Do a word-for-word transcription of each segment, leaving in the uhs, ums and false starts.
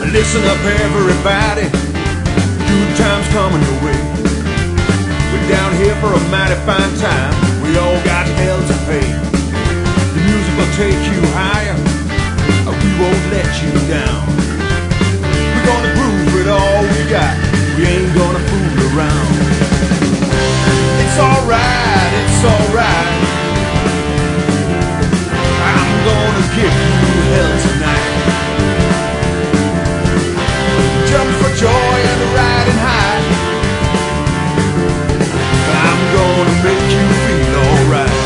Listen up everybody, good times coming your way. We're down here for a mighty fine time, we all got hell to pay. The music will take you higher, we won't let you down. We're gonna groove with all we got, we ain't gonna fool around. It's alright, it's alright, I'm gonna give you hell tonight. Jump for joy and riding high, I'm gonna make you feel alright.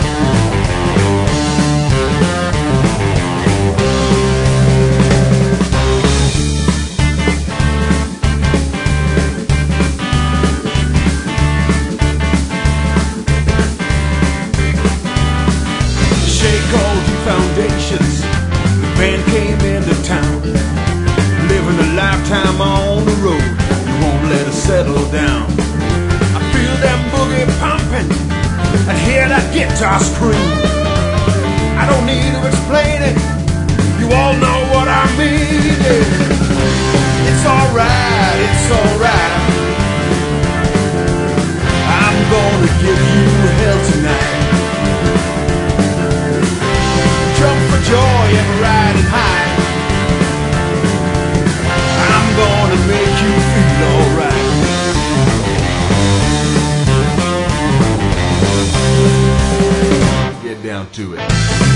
Shake all the foundations, the band came into town. Living a lifetime on the road, you won't let us settle down. I feel them boogie pumping and hear that guitar scream. I don't need to explain it, you all know what I mean. Yeah. It's alright, it's alright, I'm gonna give you hell tonight. Jump for joy and riding high, I'm gonna make you feel alright. Get down to it.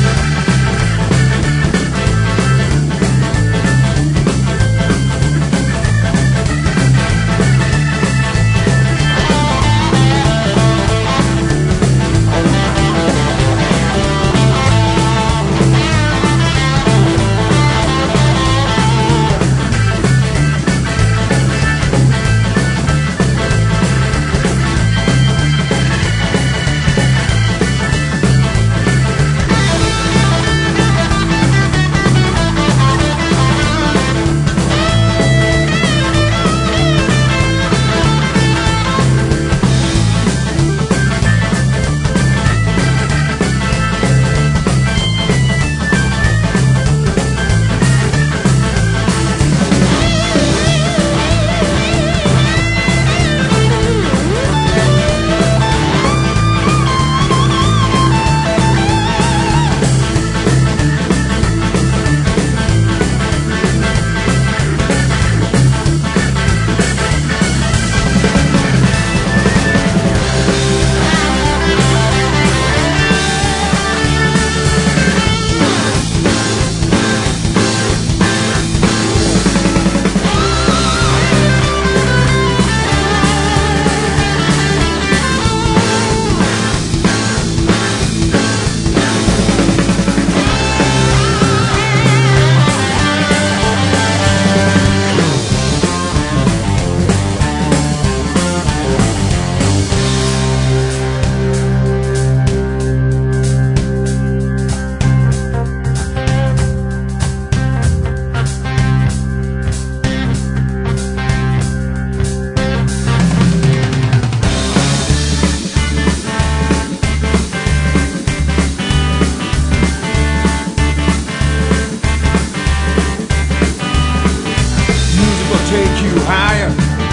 Take you higher,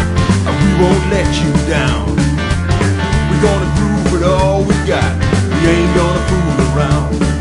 we won't let you down. We're gonna groove with all we got, we ain't gonna fool around.